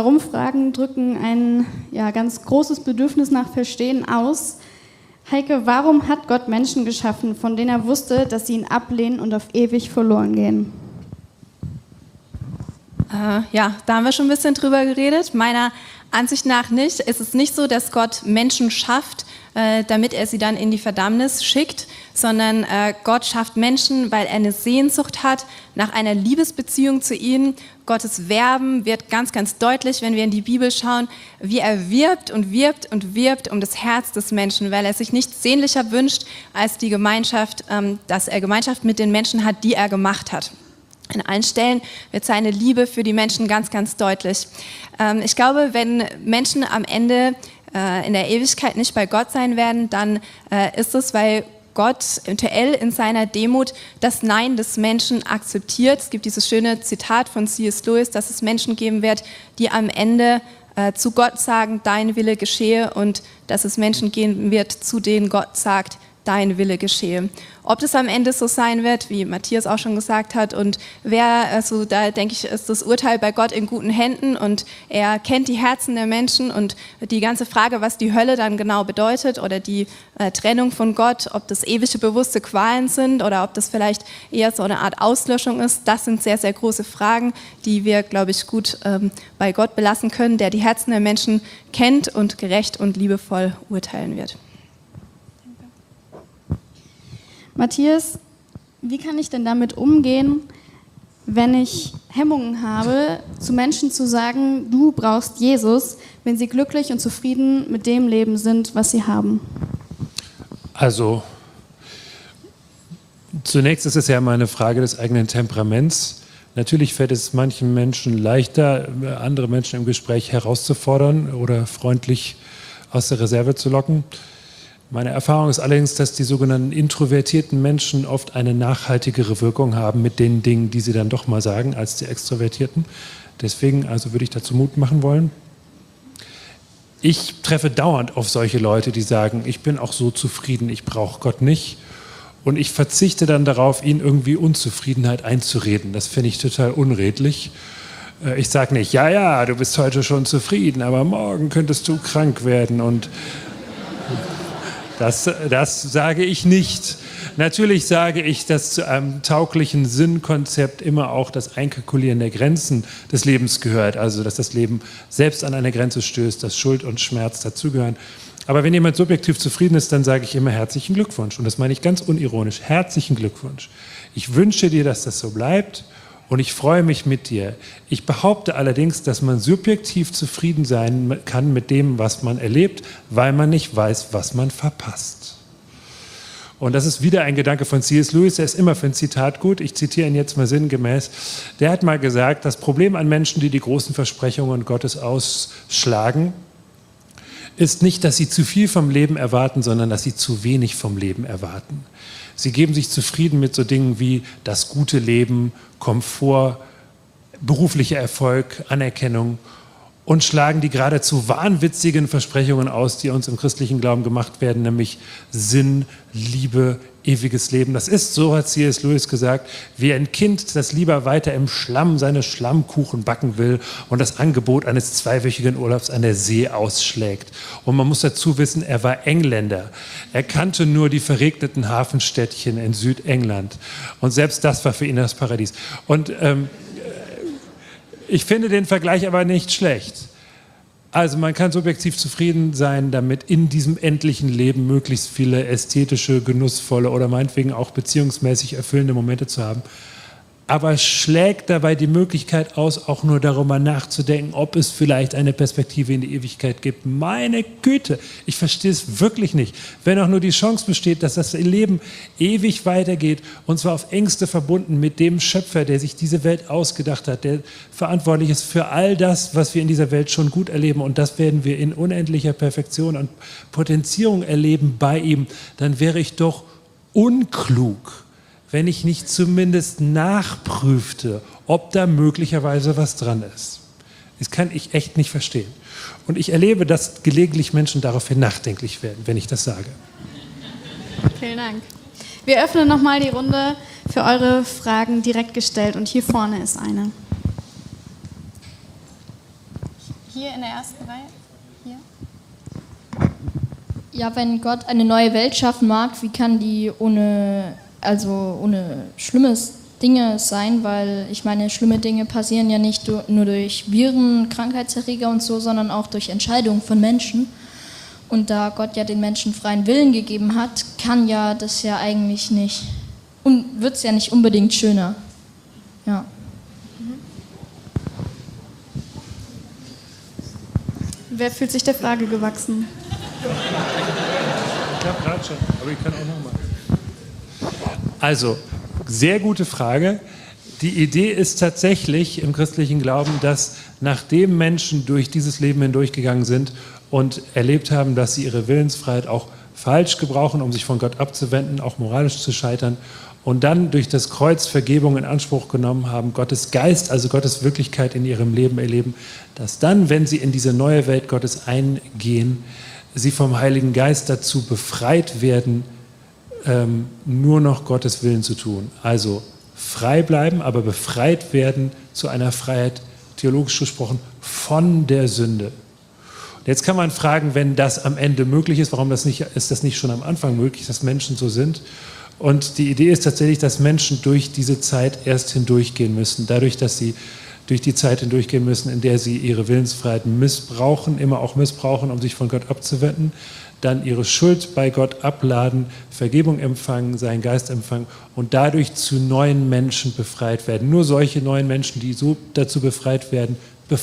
Warum-Fragen drücken ein ganz großes Bedürfnis nach Verstehen aus. Heike, warum hat Gott Menschen geschaffen, von denen er wusste, dass sie ihn ablehnen und auf ewig verloren gehen? Da haben wir schon ein bisschen drüber geredet. Meiner Ansicht nach nicht. Es ist nicht so, dass Gott Menschen schafft, damit er sie dann in die Verdammnis schickt, sondern Gott schafft Menschen, weil er eine Sehnsucht hat nach einer Liebesbeziehung zu ihnen. Gottes Werben wird ganz, ganz deutlich, wenn wir in die Bibel schauen, wie er wirbt und wirbt und wirbt um das Herz des Menschen, weil er sich nichts sehnlicher wünscht als die Gemeinschaft, dass er Gemeinschaft mit den Menschen hat, die er gemacht hat. An allen Stellen wird seine Liebe für die Menschen ganz, ganz deutlich. Ich glaube, wenn Menschen am Ende in der Ewigkeit nicht bei Gott sein werden, dann ist es, weil Gott eventuell in seiner Demut das Nein des Menschen akzeptiert. Es gibt dieses schöne Zitat von C.S. Lewis, dass es Menschen geben wird, die am Ende zu Gott sagen, dein Wille geschehe, und dass es Menschen geben wird, zu denen Gott sagt, dein Wille geschehe. Ob das am Ende so sein wird, wie Matthias auch schon gesagt hat, und da denke ich, ist das Urteil bei Gott in guten Händen, und er kennt die Herzen der Menschen, und die ganze Frage, was die Hölle dann genau bedeutet oder die Trennung von Gott, ob das ewige bewusste Qualen sind oder ob das vielleicht eher so eine Art Auslöschung ist, das sind sehr, sehr große Fragen, die wir, glaube ich, gut bei Gott belassen können, der die Herzen der Menschen kennt und gerecht und liebevoll urteilen wird. Matthias, wie kann ich denn damit umgehen, wenn ich Hemmungen habe, zu Menschen zu sagen, du brauchst Jesus, wenn sie glücklich und zufrieden mit dem Leben sind, was sie haben? Also, zunächst ist es ja mal eine Frage des eigenen Temperaments. Natürlich fällt es manchen Menschen leichter, andere Menschen im Gespräch herauszufordern oder freundlich aus der Reserve zu locken. Meine Erfahrung ist allerdings, dass die sogenannten introvertierten Menschen oft eine nachhaltigere Wirkung haben mit den Dingen, die sie dann doch mal sagen, als die Extrovertierten. Deswegen würde ich dazu Mut machen wollen. Ich treffe dauernd auf solche Leute, die sagen, ich bin auch so zufrieden, ich brauche Gott nicht. Und ich verzichte dann darauf, ihnen irgendwie Unzufriedenheit einzureden. Das finde ich total unredlich. Ich sage nicht, ja, du bist heute schon zufrieden, aber morgen könntest du krank werden, und das sage ich nicht. Natürlich sage ich, dass zu einem tauglichen Sinnkonzept immer auch das Einkalkulieren der Grenzen des Lebens gehört. Also, dass das Leben selbst an eine Grenze stößt, dass Schuld und Schmerz dazugehören. Aber wenn jemand subjektiv zufrieden ist, dann sage ich immer herzlichen Glückwunsch. Und das meine ich ganz unironisch. Herzlichen Glückwunsch. Ich wünsche dir, dass das so bleibt. Und ich freue mich mit dir. Ich behaupte allerdings, dass man subjektiv zufrieden sein kann mit dem, was man erlebt, weil man nicht weiß, was man verpasst. Und das ist wieder ein Gedanke von C.S. Lewis, der ist immer für ein Zitat gut. Ich zitiere ihn jetzt mal sinngemäß. Der hat mal gesagt, das Problem an Menschen, die die großen Versprechungen Gottes ausschlagen, ist nicht, dass sie zu viel vom Leben erwarten, sondern dass sie zu wenig vom Leben erwarten. Sie geben sich zufrieden mit so Dingen wie das gute Leben, Komfort, beruflicher Erfolg, Anerkennung, und schlagen die geradezu wahnwitzigen Versprechungen aus, die uns im christlichen Glauben gemacht werden, nämlich Sinn, Liebe, ewiges Leben. Das ist, so hat C.S. Lewis gesagt, wie ein Kind, das lieber weiter im Schlamm seine Schlammkuchen backen will und das Angebot eines zweiwöchigen Urlaubs an der See ausschlägt. Und man muss dazu wissen, er war Engländer. Er kannte nur die verregneten Hafenstädtchen in Südengland. Und selbst das war für ihn das Paradies. Und ich finde den Vergleich aber nicht schlecht. Also man kann subjektiv zufrieden sein, damit in diesem endlichen Leben möglichst viele ästhetische, genussvolle oder meinetwegen auch beziehungsmäßig erfüllende Momente zu haben. Aber schlägt dabei die Möglichkeit aus, auch nur darüber nachzudenken, ob es vielleicht eine Perspektive in die Ewigkeit gibt. Meine Güte, ich verstehe es wirklich nicht. Wenn auch nur die Chance besteht, dass das Leben ewig weitergeht, und zwar auf engste verbunden mit dem Schöpfer, der sich diese Welt ausgedacht hat, der verantwortlich ist für all das, was wir in dieser Welt schon gut erleben, und das werden wir in unendlicher Perfektion und Potenzierung erleben bei ihm, dann wäre ich doch unklug, wenn ich nicht zumindest nachprüfte, ob da möglicherweise was dran ist. Das kann ich echt nicht verstehen. Und ich erlebe, dass gelegentlich Menschen daraufhin nachdenklich werden, wenn ich das sage. Vielen Dank. Wir öffnen nochmal die Runde für eure Fragen direkt gestellt, und hier vorne ist eine. Hier in der ersten Reihe. Hier. Ja, wenn Gott eine neue Welt schaffen mag, wie kann die ohne schlimmes Dinge sein? Weil ich meine, schlimme Dinge passieren ja nicht nur durch Viren, Krankheitserreger und so, sondern auch durch Entscheidungen von Menschen. Und da Gott ja den Menschen freien Willen gegeben hat, kann ja das ja eigentlich nicht, und wird es ja nicht unbedingt schöner. Ja. Wer fühlt sich der Frage gewachsen? Ich habe gerade schon, aber ich kann auch nochmal. Also, sehr gute Frage. Die Idee ist tatsächlich im christlichen Glauben, dass nachdem Menschen durch dieses Leben hindurchgegangen sind und erlebt haben, dass sie ihre Willensfreiheit auch falsch gebrauchen, um sich von Gott abzuwenden, auch moralisch zu scheitern, und dann durch das Kreuz Vergebung in Anspruch genommen haben, Gottes Geist, also Gottes Wirklichkeit in ihrem Leben erleben, dass dann, wenn sie in diese neue Welt Gottes eingehen, sie vom Heiligen Geist dazu befreit werden, nur noch Gottes Willen zu tun. Also frei bleiben, aber befreit werden zu einer Freiheit, theologisch gesprochen, von der Sünde. Und jetzt kann man fragen, wenn das am Ende möglich ist, warum ist das nicht schon am Anfang möglich, dass Menschen so sind? Und die Idee ist tatsächlich, dass Menschen durch diese Zeit erst hindurchgehen müssen. Dadurch, dass sie durch die Zeit hindurchgehen müssen, in der sie ihre Willensfreiheit missbrauchen, immer auch missbrauchen, um sich von Gott abzuwenden, dann ihre Schuld bei Gott abladen, Vergebung empfangen, seinen Geist empfangen und dadurch zu neuen Menschen befreit werden. Nur solche neuen Menschen, die so dazu befreit werden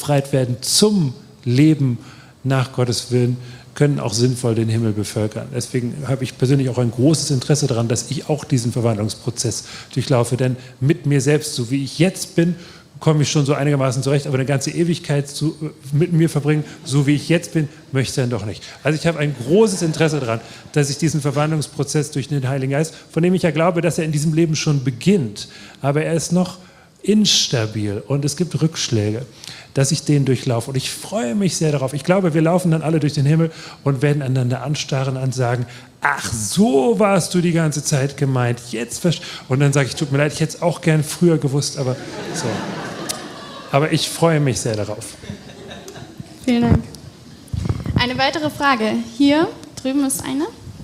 zum Leben nach Gottes Willen, können auch sinnvoll den Himmel bevölkern. Deswegen habe ich persönlich auch ein großes Interesse daran, dass ich auch diesen Verwandlungsprozess durchlaufe. Denn mit mir selbst, so wie ich jetzt bin, komme ich schon so einigermaßen zurecht, aber eine ganze Ewigkeit mit mir verbringen, so wie ich jetzt bin, möchte ich dann doch nicht. Also ich habe ein großes Interesse daran, dass ich diesen Verwandlungsprozess durch den Heiligen Geist, von dem ich ja glaube, dass er in diesem Leben schon beginnt, aber er ist noch instabil und es gibt Rückschläge, dass ich den durchlaufe. Und ich freue mich sehr darauf. Ich glaube, wir laufen dann alle durch den Himmel und werden einander anstarren und sagen, ach, so warst du die ganze Zeit gemeint. Und dann sage ich, tut mir leid, ich hätte es auch gern früher gewusst, aber so. Aber ich freue mich sehr darauf. Vielen Dank. Eine weitere Frage. Hier drüben ist eine.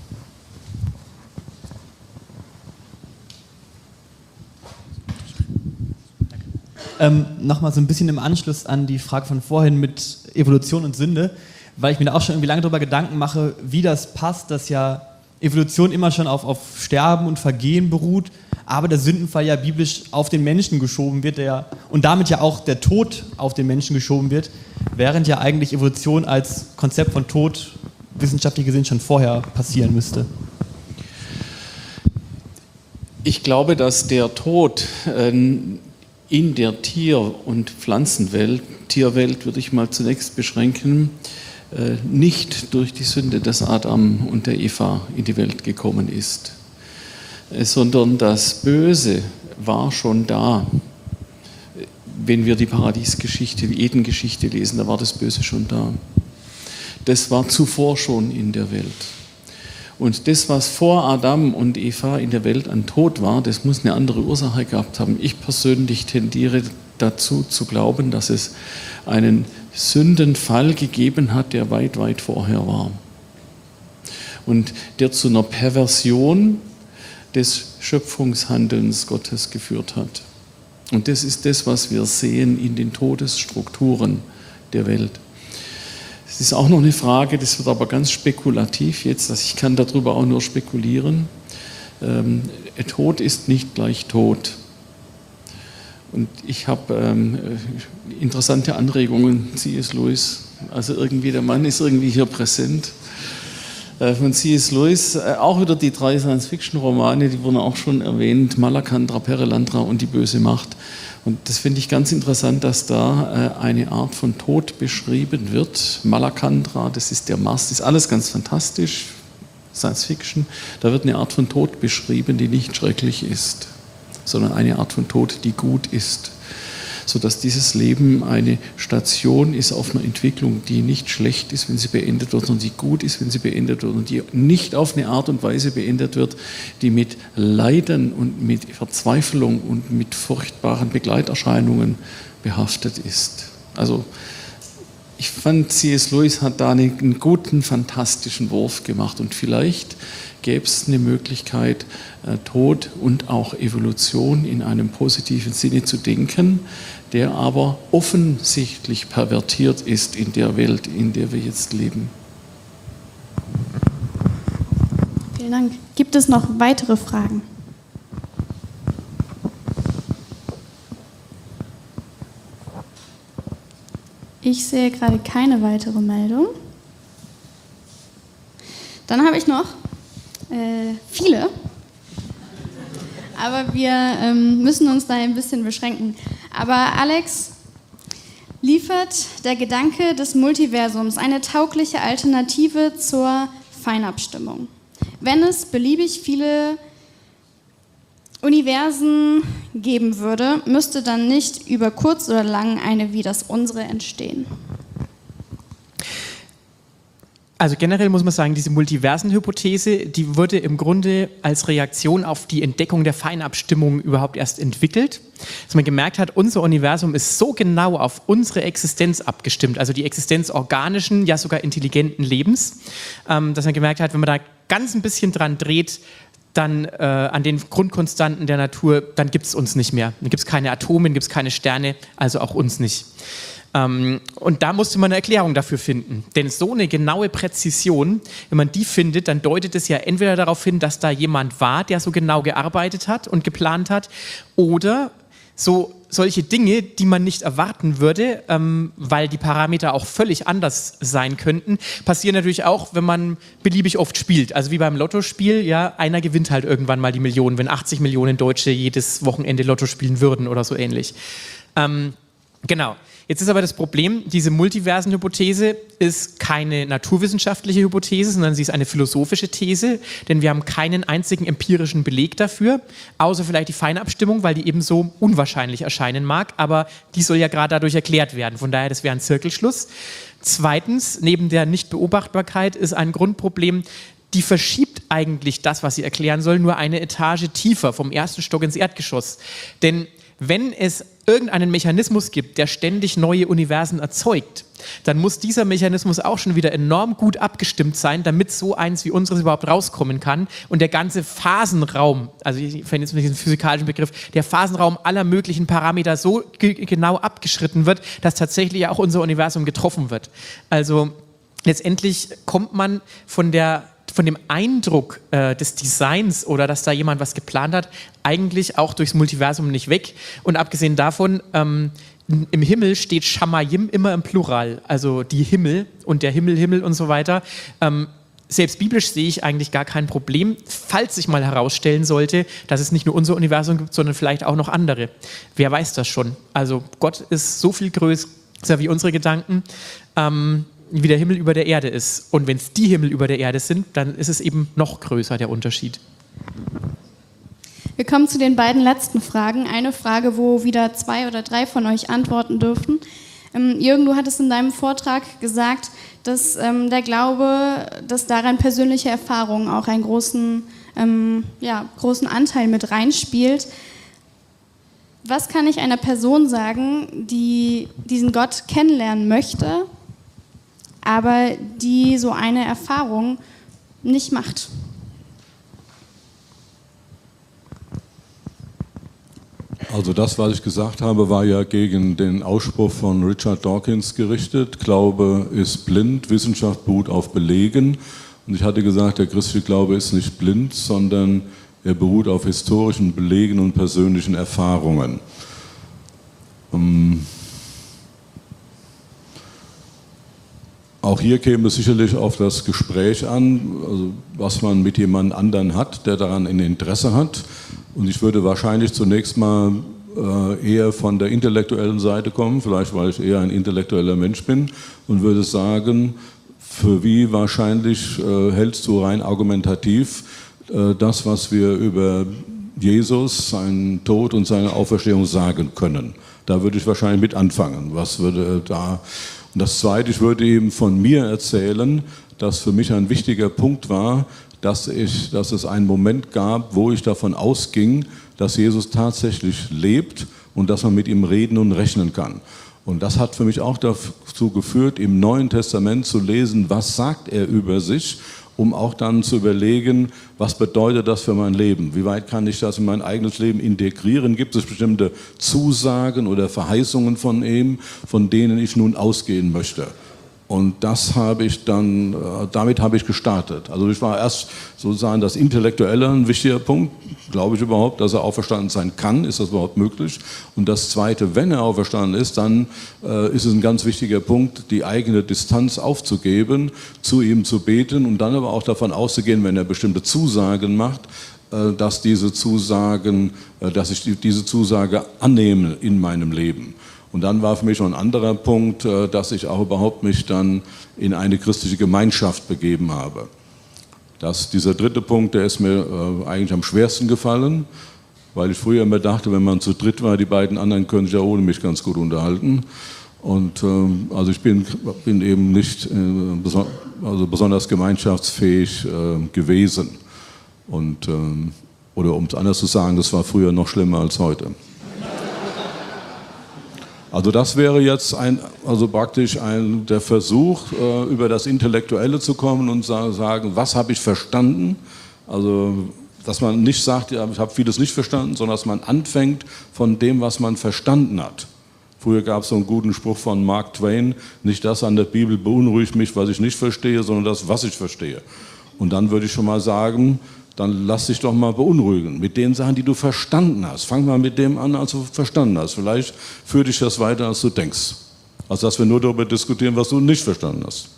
Nochmal so ein bisschen im Anschluss an die Frage von vorhin mit Evolution und Sünde, weil ich mir da auch schon irgendwie lange darüber Gedanken mache, wie das passt, dass ja Evolution immer schon auf Sterben und Vergehen beruht, aber der Sündenfall ja biblisch auf den Menschen geschoben wird und damit ja auch der Tod auf den Menschen geschoben wird, während ja eigentlich Evolution als Konzept von Tod wissenschaftlich gesehen schon vorher passieren müsste. Ich glaube, dass der Tod in der Tier- und Pflanzenwelt, Tierwelt würde ich mal zunächst beschränken, nicht durch die Sünde des Adam und der Eva in die Welt gekommen ist, sondern das Böse war schon da. Wenn wir die Paradiesgeschichte, die Edengeschichte lesen, da war das Böse schon da. Das war zuvor schon in der Welt. Und das, was vor Adam und Eva in der Welt an Tod war, das muss eine andere Ursache gehabt haben. Ich persönlich tendiere dazu zu glauben, dass es einen Sündenfall gegeben hat, der weit, weit vorher war. Und der zu einer Perversion des Schöpfungshandelns Gottes geführt hat. Und das ist das, was wir sehen in den Todesstrukturen der Welt. Es ist auch noch eine Frage, das wird aber ganz spekulativ jetzt, ich kann darüber auch nur spekulieren. Tod ist nicht gleich Tod. Und ich habe interessante Anregungen, C.S. Lewis, also irgendwie der Mann ist irgendwie hier präsent. Von C.S. Lewis, auch wieder die 3 Science-Fiction-Romane, die wurden auch schon erwähnt, Malakandra, Perelandra und die böse Macht. Und das finde ich ganz interessant, dass da eine Art von Tod beschrieben wird. Malakandra, das ist der Mars, das ist alles ganz fantastisch, Science-Fiction. Da wird eine Art von Tod beschrieben, die nicht schrecklich ist, sondern eine Art von Tod, die gut ist. Sodass dieses Leben eine Station ist auf einer Entwicklung, die nicht schlecht ist, wenn sie beendet wird, sondern die gut ist, wenn sie beendet wird und die nicht auf eine Art und Weise beendet wird, die mit Leiden und mit Verzweiflung und mit furchtbaren Begleiterscheinungen behaftet ist. Also Ich fand, C.S. Lewis hat da einen guten, fantastischen Wurf gemacht und vielleicht gäbe es eine Möglichkeit, Tod und auch Evolution in einem positiven Sinne zu denken, der aber offensichtlich pervertiert ist in der Welt, in der wir jetzt leben. Vielen Dank. Gibt es noch weitere Fragen? Ich sehe gerade keine weitere Meldung. Dann habe ich noch viele, aber wir müssen uns da ein bisschen beschränken. Aber Alex, liefert der Gedanke des Multiversums eine taugliche Alternative zur Feinabstimmung? Wenn es beliebig viele Universen geben würde, müsste dann nicht über kurz oder lang eine wie das unsere entstehen? Also generell muss man sagen, diese Multiversen-Hypothese, die wurde im Grunde als Reaktion auf die Entdeckung der Feinabstimmung überhaupt erst entwickelt. Dass man gemerkt hat, unser Universum ist so genau auf unsere Existenz abgestimmt, also die Existenz organischen, ja sogar intelligenten Lebens, dass man gemerkt hat, wenn man da ganz ein bisschen dran dreht, dann an den Grundkonstanten der Natur, dann gibt es uns nicht mehr. Dann gibt es keine Atome, dann gibt es keine Sterne, also auch uns nicht. Und da musste man eine Erklärung dafür finden. Denn so eine genaue Präzision, wenn man die findet, dann deutet es ja entweder darauf hin, dass da jemand war, der so genau gearbeitet hat und geplant hat, oder solche Dinge, die man nicht erwarten würde, weil die Parameter auch völlig anders sein könnten, passieren natürlich auch, wenn man beliebig oft spielt. Also wie beim Lottospiel, ja, einer gewinnt halt irgendwann mal die Millionen, wenn 80 Millionen Deutsche jedes Wochenende Lotto spielen würden oder so ähnlich. Genau. Jetzt ist aber das Problem, diese Multiversen-Hypothese ist keine naturwissenschaftliche Hypothese, sondern sie ist eine philosophische These, denn wir haben keinen einzigen empirischen Beleg dafür, außer vielleicht die Feinabstimmung, weil die eben so unwahrscheinlich erscheinen mag, aber die soll ja gerade dadurch erklärt werden, von daher, das wäre ein Zirkelschluss. Zweitens, neben der Nichtbeobachtbarkeit ist ein Grundproblem, die verschiebt eigentlich das, was sie erklären soll, nur eine Etage tiefer, vom ersten Stock ins Erdgeschoss. Denn wenn es irgendeinen Mechanismus gibt, der ständig neue Universen erzeugt, dann muss dieser Mechanismus auch schon wieder enorm gut abgestimmt sein, damit so eins wie unseres überhaupt rauskommen kann und der ganze Phasenraum, also ich verwende jetzt mal diesen physikalischen Begriff, der Phasenraum aller möglichen Parameter so genau abgeschritten wird, dass tatsächlich auch unser Universum getroffen wird. Also letztendlich kommt man von dem Eindruck des Designs oder dass da jemand was geplant hat, eigentlich auch durchs Multiversum nicht weg. Und abgesehen davon, im Himmel steht Shamayim immer im Plural, also die Himmel und der Himmel und so weiter. Selbst biblisch sehe ich eigentlich gar kein Problem, falls sich mal herausstellen sollte, dass es nicht nur unser Universum gibt, sondern vielleicht auch noch andere. Wer weiß das schon? Also Gott ist so viel größer wie unsere Gedanken. Wie der Himmel über der Erde ist. Und wenn es die Himmel über der Erde sind, dann ist es eben noch größer, der Unterschied. Wir kommen zu den beiden letzten Fragen. Eine Frage, wo wieder 2 oder 3 von euch antworten dürfen. Jürgen, du hattest in deinem Vortrag gesagt, dass der Glaube, dass daran persönliche Erfahrungen auch einen großen Anteil mit reinspielt. Was kann ich einer Person sagen, die diesen Gott kennenlernen möchte, aber die so eine Erfahrung nicht macht? Also das, was ich gesagt habe, war ja gegen den Ausspruch von Richard Dawkins gerichtet. Glaube ist blind, Wissenschaft beruht auf Belegen. Und ich hatte gesagt, der christliche Glaube ist nicht blind, sondern er beruht auf historischen Belegen und persönlichen Erfahrungen. Auch hier käme es sicherlich auf das Gespräch an, also was man mit jemand anderen hat, der daran ein Interesse hat. Und ich würde wahrscheinlich zunächst mal eher von der intellektuellen Seite kommen, vielleicht weil ich eher ein intellektueller Mensch bin, und würde sagen, für wie wahrscheinlich hältst du rein argumentativ das, was wir über Jesus, seinen Tod und seine Auferstehung sagen können. Da würde ich wahrscheinlich mit anfangen. Was würde da... Und das Zweite, ich würde eben von mir erzählen, dass für mich ein wichtiger Punkt war, dass es einen Moment gab, wo ich davon ausging, dass Jesus tatsächlich lebt und dass man mit ihm reden und rechnen kann. Und das hat für mich auch dazu geführt, im Neuen Testament zu lesen, was sagt er über sich, um auch dann zu überlegen, was bedeutet das für mein Leben? Wie weit kann ich das in mein eigenes Leben integrieren? Gibt es bestimmte Zusagen oder Verheißungen von ihm, von denen ich nun ausgehen möchte? Und das habe ich dann, damit habe ich gestartet. Also ich war erst sozusagen das Intellektuelle ein wichtiger Punkt. Glaube ich überhaupt, dass er auferstanden sein kann? Ist das überhaupt möglich? Und das Zweite, wenn er auferstanden ist, dann ist es ein ganz wichtiger Punkt, die eigene Distanz aufzugeben, zu ihm zu beten und dann aber auch davon auszugehen, wenn er bestimmte Zusagen macht, dass ich diese Zusage annehme in meinem Leben. Und dann war für mich noch ein anderer Punkt, dass ich auch überhaupt mich dann in eine christliche Gemeinschaft begeben habe. Dieser dritte Punkt, der ist mir eigentlich am schwersten gefallen, weil ich früher immer dachte, wenn man zu dritt war, die beiden anderen können sich ja ohne mich ganz gut unterhalten. Und also ich bin eben nicht besonders gemeinschaftsfähig gewesen. Und, oder um es anders zu sagen, das war früher noch schlimmer als heute. Also das wäre jetzt praktisch der Versuch, über das Intellektuelle zu kommen und sagen, was habe ich verstanden? Also, dass man nicht sagt, ja, ich habe vieles nicht verstanden, sondern dass man anfängt von dem, was man verstanden hat. Früher gab es so einen guten Spruch von Mark Twain, nicht das an der Bibel beunruhigt mich, was ich nicht verstehe, sondern das, was ich verstehe. Und dann würde ich schon mal sagen, dann lass dich doch mal beunruhigen mit den Sachen, die du verstanden hast. Fang mal mit dem an, als du verstanden hast. Vielleicht führt dich das weiter, als du denkst. Also dass wir nur darüber diskutieren, was du nicht verstanden hast.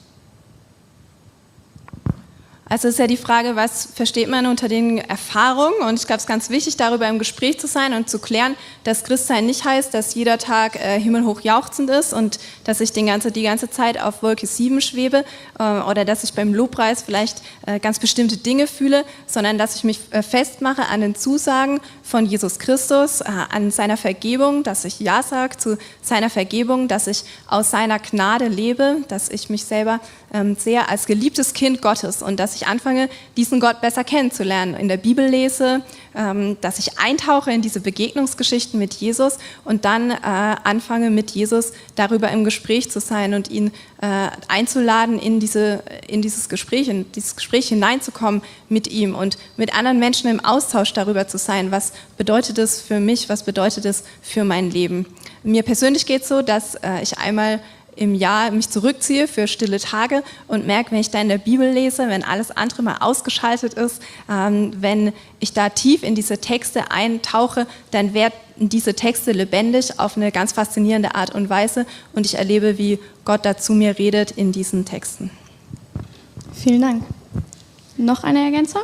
Also ist ja die Frage, was versteht man unter den Erfahrungen? Und ich glaube, es ist ganz wichtig, darüber im Gespräch zu sein und zu klären, dass Christsein nicht heißt, dass jeder Tag himmelhoch jauchzend ist und dass ich die ganze Zeit auf Wolke 7 schwebe oder dass ich beim Lobpreis vielleicht ganz bestimmte Dinge fühle, sondern dass ich mich festmache an den Zusagen von Jesus Christus, an seiner Vergebung, dass ich Ja sage zu seiner Vergebung, dass ich aus seiner Gnade lebe, dass ich mich selber sehe als geliebtes Kind Gottes und dass ich anfange, diesen Gott besser kennenzulernen, in der Bibel lese, dass ich eintauche in diese Begegnungsgeschichten mit Jesus und dann anfange, mit Jesus darüber im Gespräch zu sein und ihn einzuladen, in dieses Gespräch hineinzukommen mit ihm und mit anderen Menschen im Austausch darüber zu sein, was bedeutet es für mich, was bedeutet es für mein Leben. Mir persönlich geht es so, dass ich einmal im Jahr mich zurückziehe für stille Tage und merke, wenn ich da in der Bibel lese, wenn alles andere mal ausgeschaltet ist, wenn ich da tief in diese Texte eintauche, dann werden diese Texte lebendig auf eine ganz faszinierende Art und Weise und ich erlebe, wie Gott da zu mir redet in diesen Texten. Vielen Dank. Noch eine Ergänzung?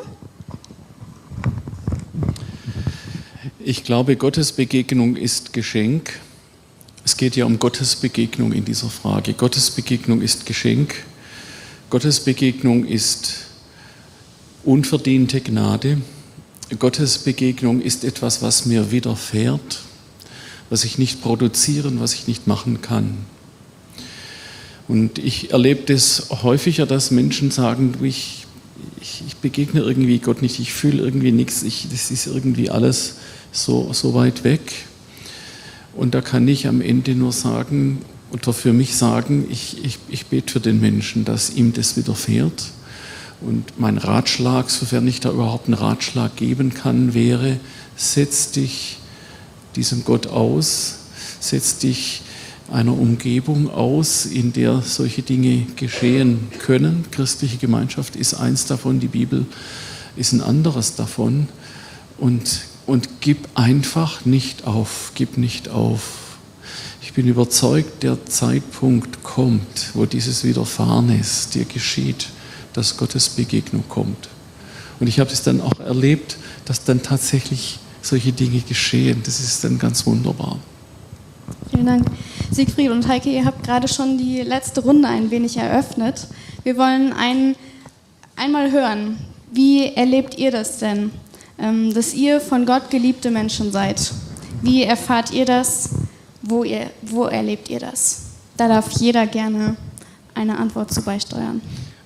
Ich glaube, Gottes Begegnung ist Geschenk. Es geht ja um Gottes Begegnung in dieser Frage. Gottes Begegnung ist Geschenk. Gottes Begegnung ist unverdiente Gnade. Gottes Begegnung ist etwas, was mir widerfährt, was ich nicht produzieren, was ich nicht machen kann. Und ich erlebe das häufiger, dass Menschen sagen, ich begegne irgendwie Gott nicht, ich fühle irgendwie nichts, das ist irgendwie alles so weit weg. Und da kann ich am Ende nur sagen, oder für mich sagen, ich bete für den Menschen, dass ihm das widerfährt. Und mein Ratschlag, sofern ich da überhaupt einen Ratschlag geben kann, wäre, setz dich diesem Gott aus, setz dich einer Umgebung aus, in der solche Dinge geschehen können. Christliche Gemeinschaft ist eins davon, die Bibel ist ein anderes davon. Und gib einfach nicht auf, gib nicht auf. Ich bin überzeugt, der Zeitpunkt kommt, wo dieses Widerfahrenes dir geschieht, dass Gottes Begegnung kommt. Und ich habe es dann auch erlebt, dass dann tatsächlich solche Dinge geschehen. Das ist dann ganz wunderbar. Vielen Dank. Siegfried und Heike, ihr habt gerade schon die letzte Runde ein wenig eröffnet. Wir wollen einmal hören, wie erlebt ihr das denn? Dass ihr von Gott geliebte Menschen seid. Wie erfahrt ihr das? Wo erlebt ihr das? Da darf jeder gerne eine Antwort zu beisteuern.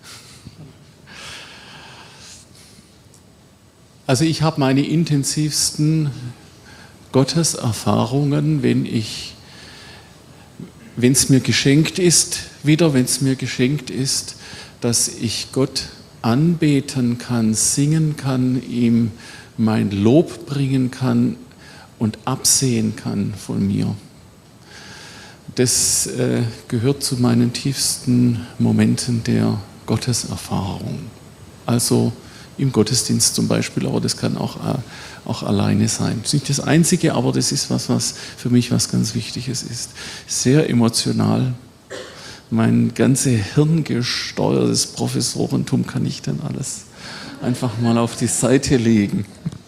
Also ich habe meine intensivsten Gotteserfahrungen, wenn ich wenn es mir geschenkt ist, dass ich Gott anbeten kann, singen kann, ihm mein Lob bringen kann und absehen kann von mir. Das gehört zu meinen tiefsten Momenten der Gotteserfahrung. Also im Gottesdienst zum Beispiel, aber das kann auch alleine sein. Das ist nicht das Einzige, aber das ist was für mich was ganz Wichtiges ist. Sehr emotional. Mein ganze hirngesteuertes Professorentum kann ich dann alles einfach mal auf die Seite legen.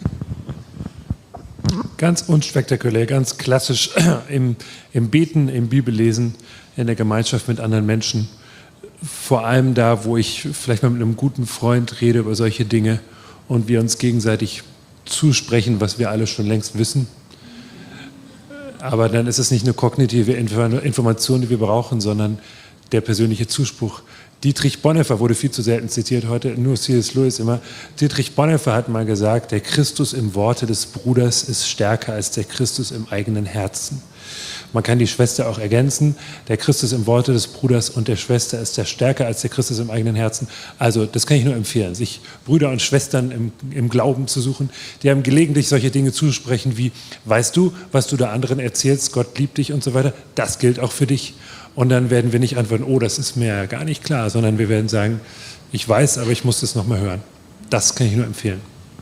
Ganz unspektakulär, ganz klassisch im Beten, im Bibellesen, in der Gemeinschaft mit anderen Menschen. Vor allem da, wo ich vielleicht mal mit einem guten Freund rede über solche Dinge und wir uns gegenseitig zusprechen, was wir alle schon längst wissen. Aber dann ist es nicht eine kognitive Information, die wir brauchen, sondern der persönliche Zuspruch. Dietrich Bonhoeffer wurde viel zu selten zitiert heute, nur C.S. Lewis immer. Dietrich Bonhoeffer hat mal gesagt, der Christus im Worte des Bruders ist stärker als der Christus im eigenen Herzen. Man kann die Schwester auch ergänzen, der Christus im Worte des Bruders und der Schwester ist der stärker als der Christus im eigenen Herzen. Also das kann ich nur empfehlen, sich Brüder und Schwestern im Glauben zu suchen, die einem gelegentlich solche Dinge zusprechen wie, weißt du, was du da anderen erzählst, Gott liebt dich und so weiter, das gilt auch für dich. Und dann werden wir nicht antworten, oh, das ist mir ja gar nicht klar, sondern wir werden sagen, ich weiß, aber ich muss das nochmal hören. Das kann ich nur empfehlen.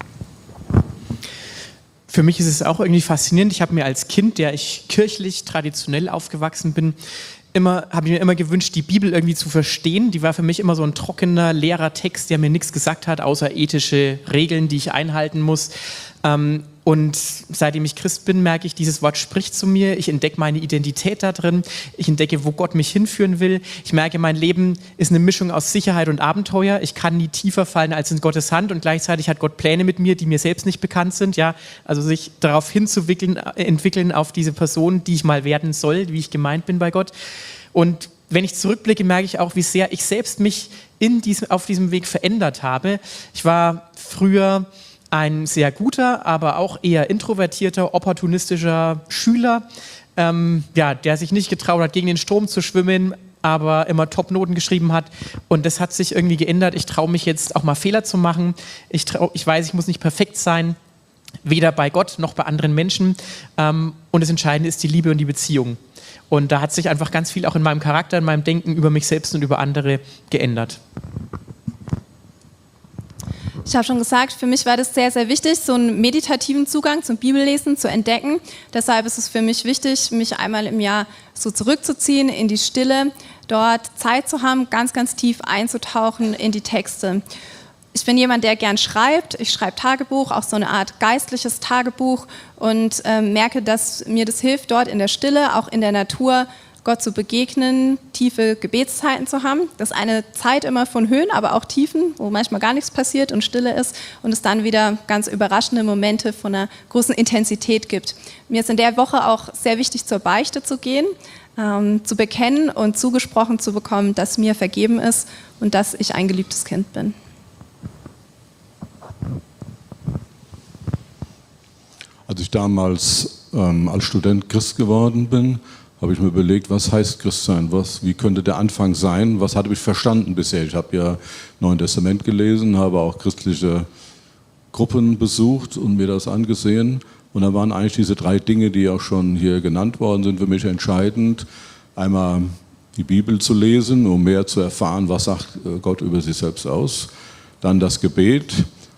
Für mich ist es auch irgendwie faszinierend. Ich habe mir als Kind, der ich kirchlich traditionell aufgewachsen bin, habe ich mir immer gewünscht, die Bibel irgendwie zu verstehen. Die war für mich immer so ein trockener, leerer Text, der mir nichts gesagt hat, außer ethische Regeln, die ich einhalten muss. Und seitdem ich Christ bin, merke ich, dieses Wort spricht zu mir. Ich entdecke meine Identität da drin. Ich entdecke, wo Gott mich hinführen will. Ich merke, mein Leben ist eine Mischung aus Sicherheit und Abenteuer. Ich kann nie tiefer fallen als in Gottes Hand. Und gleichzeitig hat Gott Pläne mit mir, die mir selbst nicht bekannt sind. Ja, also sich darauf entwickeln auf diese Person, die ich mal werden soll, wie ich gemeint bin bei Gott. Und wenn ich zurückblicke, merke ich auch, wie sehr ich selbst mich auf diesem Weg verändert habe. Ich war früher ein sehr guter, aber auch eher introvertierter, opportunistischer Schüler, der sich nicht getraut hat, gegen den Strom zu schwimmen, aber immer Top-Noten geschrieben hat. Und das hat sich irgendwie geändert. Ich traue mich jetzt auch mal Fehler zu machen. Ich weiß, ich muss nicht perfekt sein, weder bei Gott noch bei anderen Menschen. Und das Entscheidende ist die Liebe und die Beziehung. Und da hat sich einfach ganz viel auch in meinem Charakter, in meinem Denken über mich selbst und über andere geändert. Ich habe schon gesagt, für mich war das sehr, sehr wichtig, so einen meditativen Zugang zum Bibellesen zu entdecken. Deshalb ist es für mich wichtig, mich einmal im Jahr so zurückzuziehen in die Stille, dort Zeit zu haben, ganz, ganz tief einzutauchen in die Texte. Ich bin jemand, der gern schreibt. Ich schreibe Tagebuch, auch so eine Art geistliches Tagebuch und merke, dass mir das hilft, dort in der Stille, auch in der Natur, Gott zu begegnen, tiefe Gebetszeiten zu haben. Das ist eine Zeit immer von Höhen, aber auch Tiefen, wo manchmal gar nichts passiert und Stille ist und es dann wieder ganz überraschende Momente von einer großen Intensität gibt. Mir ist in der Woche auch sehr wichtig, zur Beichte zu gehen, zu bekennen und zugesprochen zu bekommen, dass mir vergeben ist und dass ich ein geliebtes Kind bin. Als ich damals als Student Christ geworden bin, habe ich mir überlegt, was heißt Christ sein? Wie könnte der Anfang sein? Was hatte ich verstanden bisher? Ich habe ja Neuen Testament gelesen, habe auch christliche Gruppen besucht und mir das angesehen. Und da waren eigentlich diese 3 Dinge, die auch schon hier genannt worden sind, für mich entscheidend. Einmal die Bibel zu lesen, um mehr zu erfahren, was sagt Gott über sich selbst aus. Dann das Gebet,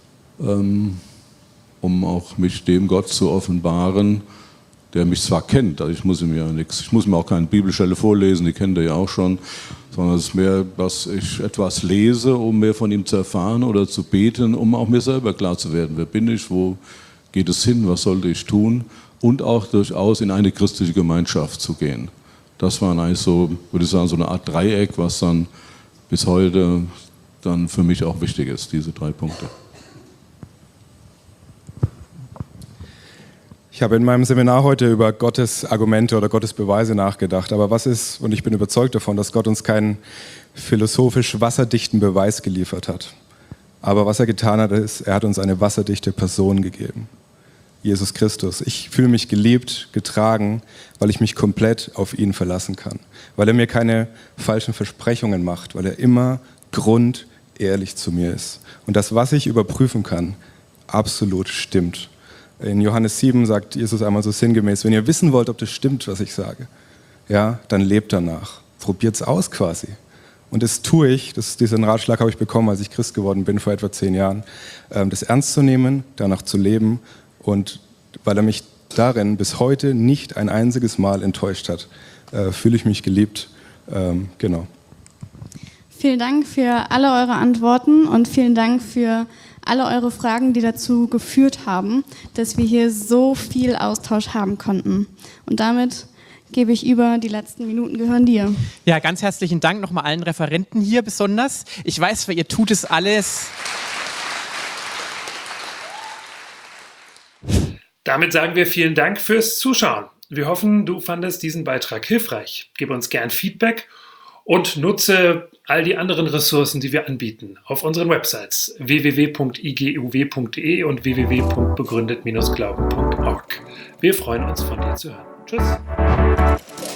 um auch mich dem Gott zu offenbaren, der mich zwar kennt, also ich muss mir auch keine Bibelstelle vorlesen, die kennt ihr ja auch schon, sondern es ist mehr, dass ich etwas lese, um mehr von ihm zu erfahren oder zu beten, um auch mir selber klar zu werden, wer bin ich, wo geht es hin, was sollte ich tun und auch durchaus in eine christliche Gemeinschaft zu gehen. Das war eigentlich so, würde ich sagen, so eine Art Dreieck, was dann bis heute dann für mich auch wichtig ist, diese 3 Punkte. Ich habe in meinem Seminar heute über Gottes Argumente oder Gottes Beweise nachgedacht. Aber was ist, und ich bin überzeugt davon, dass Gott uns keinen philosophisch wasserdichten Beweis geliefert hat. Aber was er getan hat, ist, er hat uns eine wasserdichte Person gegeben. Jesus Christus. Ich fühle mich geliebt, getragen, weil ich mich komplett auf ihn verlassen kann. Weil er mir keine falschen Versprechungen macht, weil er immer grundehrlich zu mir ist. Und das, was ich überprüfen kann, absolut stimmt. In Johannes 7 sagt Jesus einmal so sinngemäß, wenn ihr wissen wollt, ob das stimmt, was ich sage, ja, dann lebt danach. Probiert's aus quasi. Und das tue ich, diesen Ratschlag habe ich bekommen, als ich Christ geworden bin, vor etwa 10 Jahren, das ernst zu nehmen, danach zu leben und weil er mich darin bis heute nicht ein einziges Mal enttäuscht hat, fühle ich mich geliebt. Genau. Vielen Dank für alle eure Antworten und vielen Dank für alle eure Fragen, die dazu geführt haben, dass wir hier so viel Austausch haben konnten. Und damit gebe ich über, die letzten Minuten gehören dir. Ja, ganz herzlichen Dank nochmal allen Referenten hier besonders. Ich weiß, ihr tut es alles. Damit sagen wir vielen Dank fürs Zuschauen. Wir hoffen, du fandest diesen Beitrag hilfreich. Gib uns gern Feedback und nutze all die anderen Ressourcen, die wir anbieten, auf unseren Websites www.iguw.de und www.begründet-glauben.org. Wir freuen uns, von dir zu hören. Tschüss.